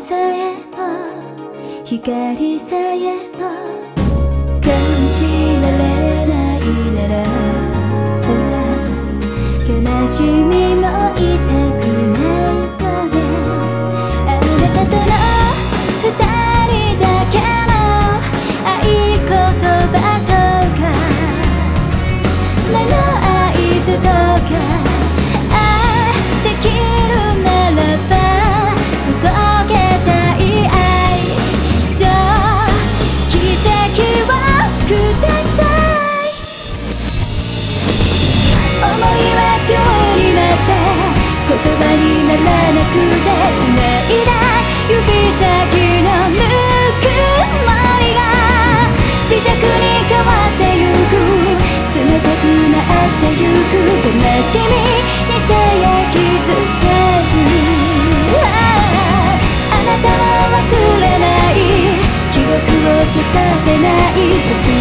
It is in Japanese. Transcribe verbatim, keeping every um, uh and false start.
さえも光さえも感じられないなら、ほら悲しみも痛くないよね。あなたとの二人だけの合言葉とか目の合図とか、ああできるならば届けたい愛情、奇跡をください。想いは蝶になって言葉にならなくて、繋いだ指先のぬくもりが微弱に変わってゆく、冷たくなってゆく、悲しみにさえ気づけず、あなたは忘れない、記憶を消させない、